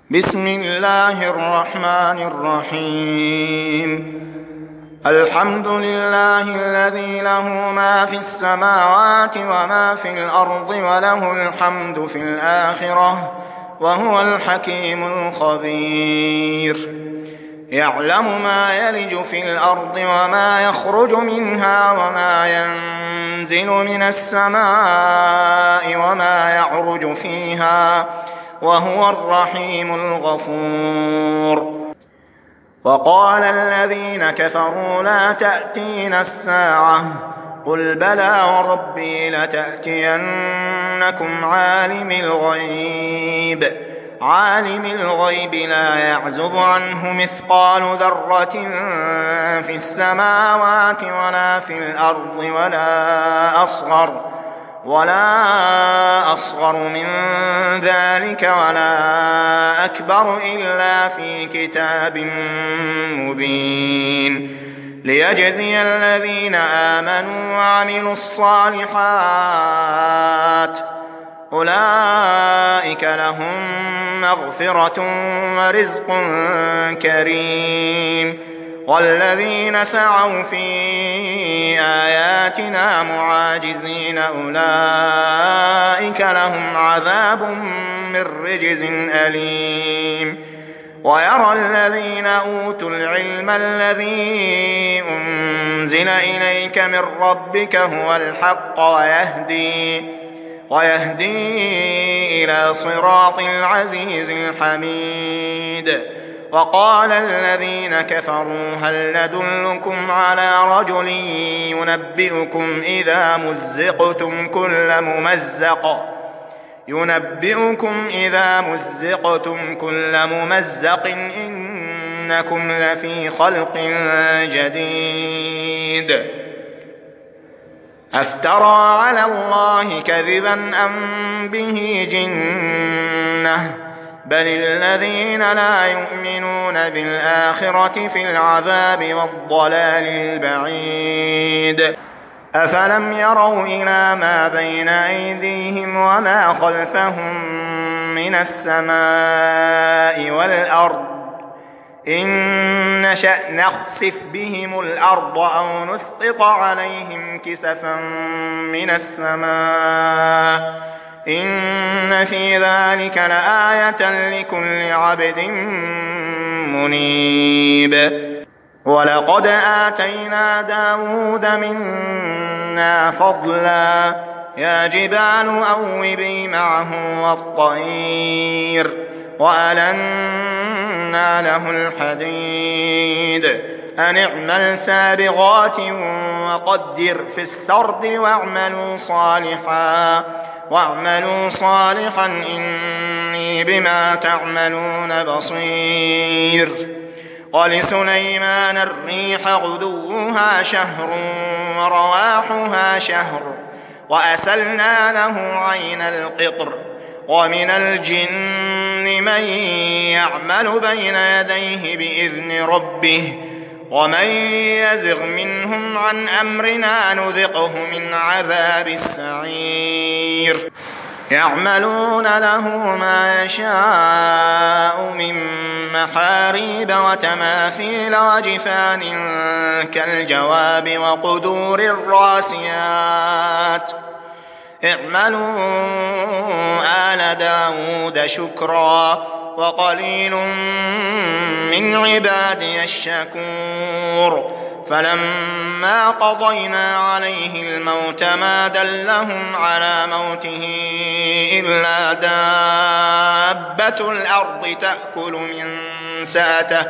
بسم الله الرحمن الرحيم. الحمد لله الذي له ما في السماوات وما في الأرض وله الحمد في الآخرة وهو الحكيم الخبير. يعلم ما يلج في الأرض وما يخرج منها وما ينزل من السماء وما يعرج فيها وهو الرحيم الغفور. وقال الذين كفروا لا تأتينا الساعة قل بلى وربي لتأتينكم عالم الغيب لا يعزب عنه مثقال ذرة في السماوات ولا في الأرض ولا أصغر من ذلك ولا أكبر إلا في كتاب مبين ليجزي الذين آمنوا وعملوا الصالحات أولئك لهم مغفرة ورزق كريم. والذين سعوا في آياتنا معاجزين أولئك لهم عذاب من رجز أليم. ويرى الذين أوتوا العلم الذي أنزل إليك من ربك هو الحق ويهدي إلى صراط العزيز الحميد. وقال الذين كفروا هل ندلكم على رجل ينبئكم إذا مزقتم كل ممزق إنكم لفي خلق جديد. أفترى على الله كذبا أم به جنة بل الذين لا يؤمنون بالآخرة في العذاب والضلال البعيد. أفلم يروا إلى ما بين أيديهم وما خلفهم من السماء والأرض إن نشأ نخسف بهم الأرض أو نسقط عليهم كسفا من السماء إن في ذلك لآية لكل عبد منيب. ولقد آتينا داود منا فضلا يا جبال أوبي معه والطير وألنا له الحديد أن اعمل سابغات وقدر في السرد واعملوا صالحا إني بما تعملون بصير. ولسليمان الريح غدوها شهر ورواحها شهر وأسلنا له عين القطر. ومن الجن من يعمل بين يديه بإذن ربه ومن يزغ منهم عن أمرنا نذقه من عذاب السعير. يعملون له ما يشاء من محاريب وتماثيل وجفان كالجواب وقدور الراسيات. اعملوا آل داود شكرا وقليل من عبادي الشكور. فلما قضينا عليه الموت ما دلهم على موته إلا دابة الأرض تأكل من سأته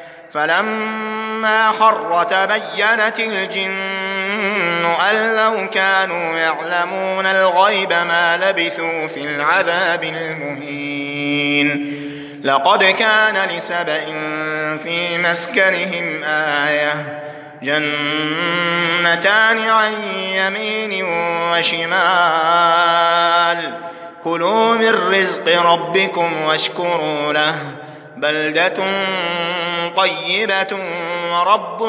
فلما خر تبينت الجن أن لو كانوا يعلمون الغيب ما لبثوا في العذاب المهين. لقد كان لسبإ في مسكنهم آية جنتان عن يمين وشمال كلوا من رزق ربكم واشكروا له بلدة طيبة ورب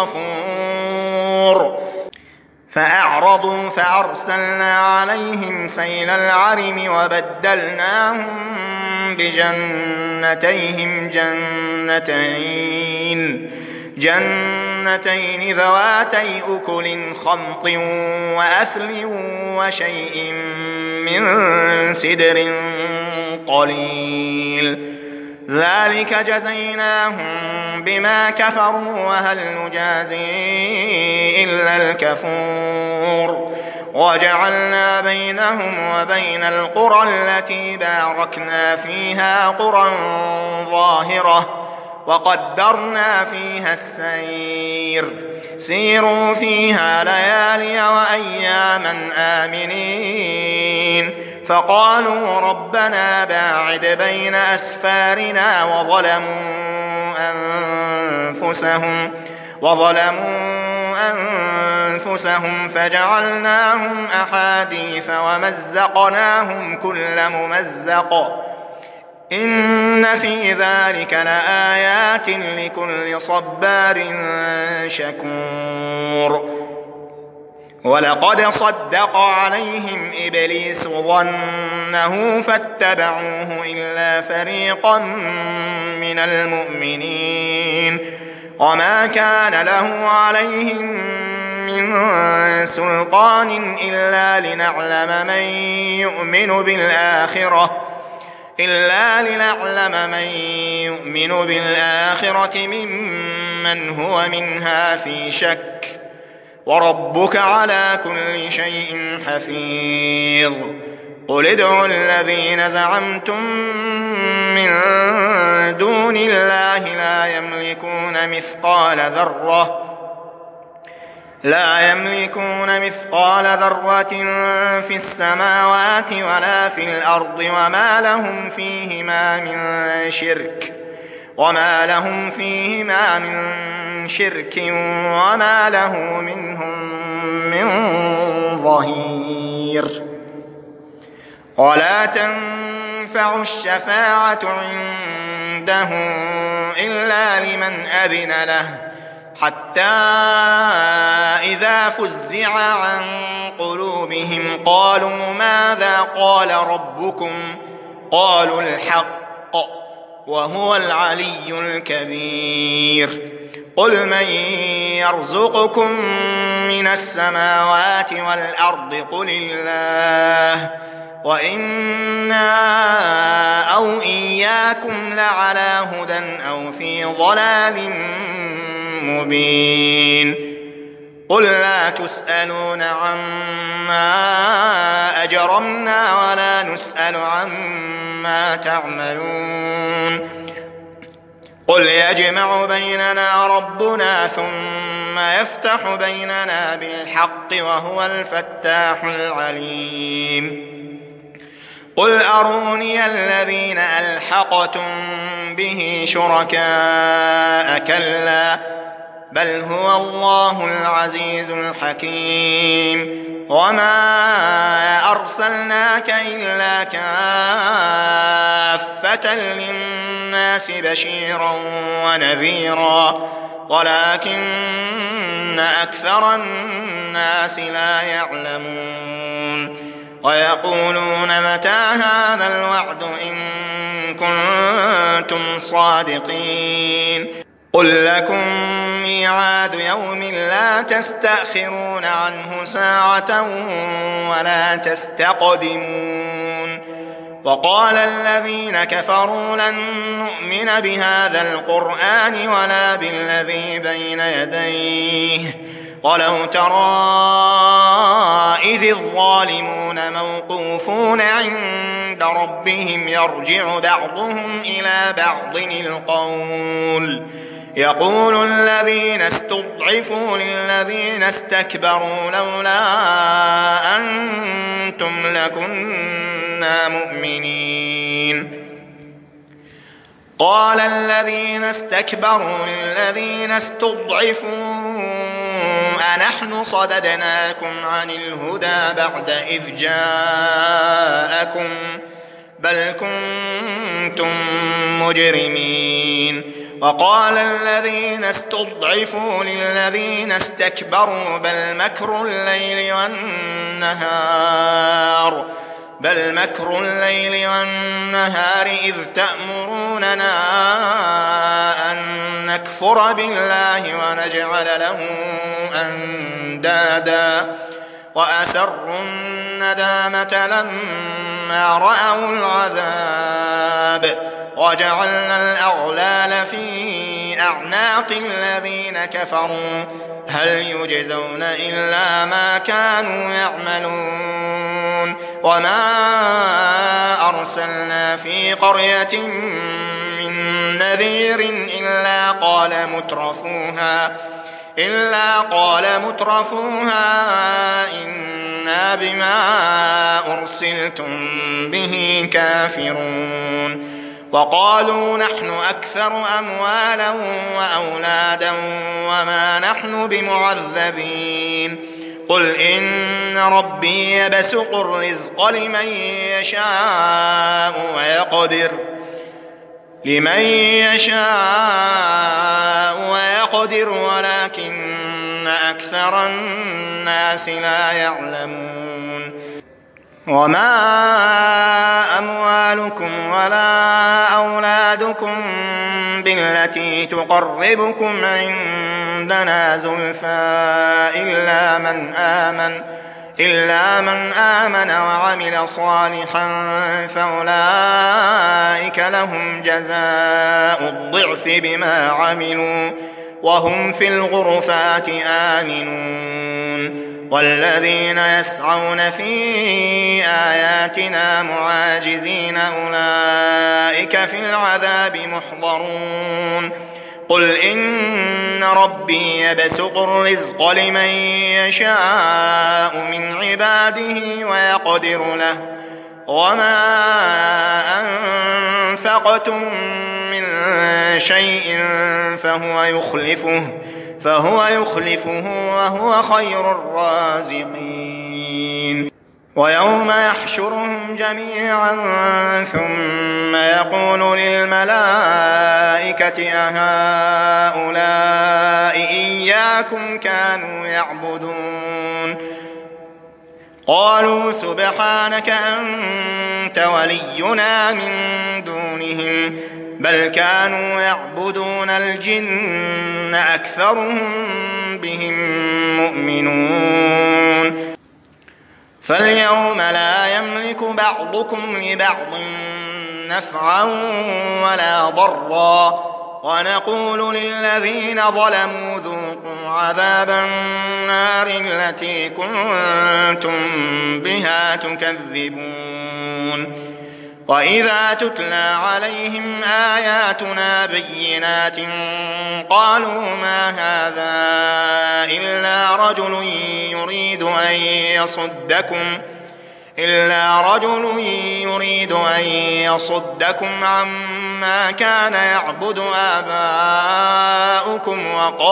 غفور. فأعرضوا فأرسلنا عليهم سيل العرم وبدلناهم بجنتيهم جنتين ذواتي أكل خمط وأثل وشيء من سدر قليل ذلك جزيناهم بما كفروا وهل نجازي إلا الكفور وجعلنا بينهم وبين القرى التي باركنا فيها قرى ظاهرة وقدرنا فيها السير سيروا فيها ليالي وأياما آمنين فقالوا ربنا باعد بين أسفارنا وظلموا أنفسهم فجعلناهم أحاديث ومزقناهم كل ممزق إن في ذلك لآيات لكل صبار شكور ولقد صدق عليهم إبليس ظنه فاتبعوه إلا فريقا من المؤمنين وما كان له عليهم من سلطان إلا لنعلم من يؤمن بالآخرة ممن هو منها في شك وربك على كل شيء حفيظ قل ادعوا الذين زعمتم من دون الله لا يملكون مثقال ذرة في السماوات ولا في الأرض وما لهم فيهما من شرك وما له منهم من ظهير ولا تنفع الشفاعة عنده إلا لمن أذن له حتى إذا فزع عن قلوبهم قالوا ماذا قال ربكم قالوا الحق وهو العلي الكبير قل من يرزقكم من السماوات والأرض قل الله وإنا أو إياكم لعلى هدى أو في ضلال مبين قل لا تسألون عما أجرمنا ولا نسأل عما تعملون قل يجمع بيننا ربنا ثم يفتح بيننا بالحق وهو الفتاح العليم قل أروني الذين ألحقتم به شركاء كلا بل هو الله العزيز الحكيم وما أرسلناك إلا كافة للناس بشيرا ونذيرا ولكن أكثر الناس لا يعلمون ويقولون متى هذا الوعد إن كنتم صادقين قل لكم ميعاد يوم لا تستأخرون عنه ساعة ولا تستقدمون وقال الذين كفروا لن نؤمن بهذا القرآن ولا بالذي بين يديه ولو ترى إذ الظالمون موقوفون عند ربهم يرجع بعضهم إلى بعض القول يقول الذين استضعفوا للذين استكبروا لولا أنتم لكنا مؤمنين قال الذين استكبروا للذين استضعفوا أنحن صددناكم عن الهدى بعد إذ جاءكم بل كنتم مجرمين وقال الذين استضعفوا للذين استكبروا بل مكر الليل والنهار بل مكر الليل والنهار إذ تأمروننا أن نكفر بالله ونجعل له أندادا وأسروا الندامة لما رأوا العذاب وجعلنا الأغلال في أعناق الذين كفروا هل يجزون إلا ما كانوا يعملون وما أرسلنا في قرية من نذير إلا قال مترفوها إنا بما أرسلتم به كافرون وقالوا نحن أكثر أموالا وأولادا وما نحن بمعذبين قل إن ربي يبسط الرزق لمن يشاء ويقدر ولكن أكثر الناس لا يعلمون وما أموالكم ولا أولادكم بالتي تقربكم عندنا زلفى إلا من آمن وعمل صالحا فأولئك لهم جزاء الضعف بما عملوا وهم في الغرفات آمنون والذين يسعون في آياتنا معاجزين أولئك في العذاب محضرون قل إن ربي يبسط الرزق لمن يشاء من عباده ويقدر له وما أنفقتم من شيء فهو يخلفه وهو خير الرازقين ويوم يحشرهم جميعا ثم يقول للملائكة أهؤلاء إياكم كانوا يعبدون قالوا سبحانك أنت ولينا من دونهم بل كانوا يعبدون الجن أكثرهم بهم مؤمنون فاليوم لا يملك بعضكم لبعض نفعا ولا ضرا ونقول للذين ظلموا ذوقوا عذاب النار التي كنتم بها تكذبون وإذا تتلى عليهم آياتنا بينات قالوا ما هذا إلا رجل يريد أن يصدكم عما كان يعبد آباؤكم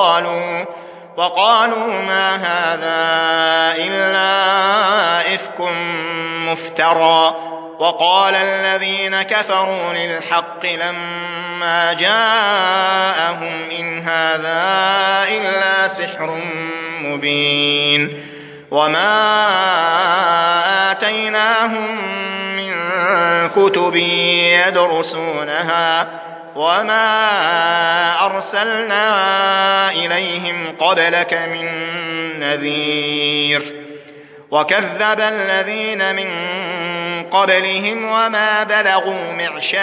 وقالوا ما هذا إلا إفك مفترى وقال الذين كفروا للحق لما جاءهم إن هذا إلا سحر مبين وما آتيناهم من كتب يدرسونها وما أرسلنا إليهم قبلك من نذير وكذب الذين من قبلهم وما بلغوا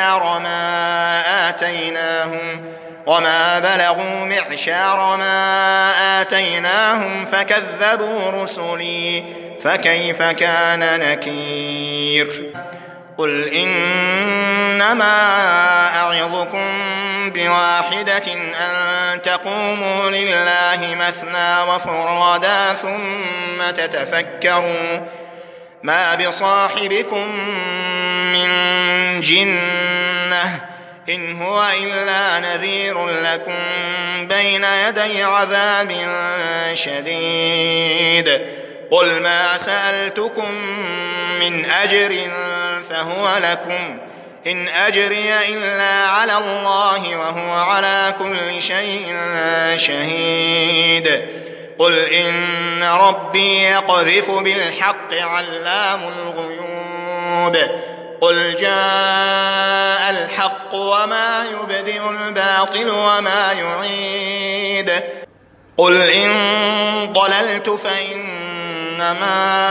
معشار ما آتيناهم فكذبوا رسلي فكيف كان نكير قل إنما أعظكم بواحدة أن تقوموا لله مثنى وفرادا ثم تتفكروا ما بصاحبكم من جنة إن هو إلا نذير لكم بين يدي عذاب شديد قل ما سألتكم من أجر فهو لكم إن أجري إلا على الله وهو على كل شيء شهيد قل إن ربي يقذف بالحق علام الغيوب القلوب قل جاء الحق وما يبدئ الباطل وما يعيد قل إن ضللت فإنما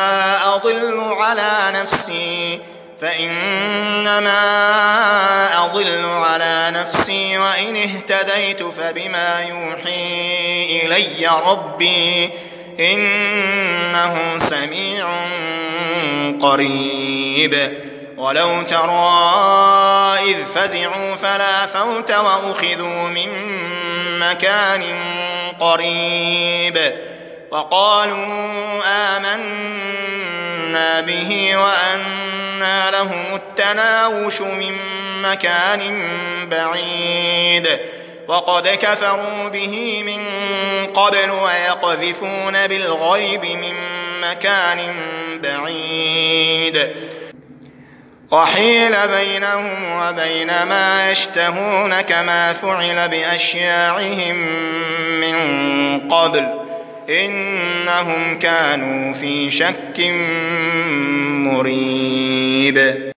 أضل على نفسي وإن اهتديت فبما يوحي إلي ربي إنه سميع قريب ولو ترى إذ فزعوا فلا فوت وأخذوا من مكان قريب وقالوا آمنا به وأنى لهم التناوش من مكان بعيد وقد كفروا به من قبل ويقذفون بالغيب من مكان بعيد وحيل بينهم وبين ما يشتهون كما فعل بأشياعهم من قبل إنهم كانوا في شك مريب.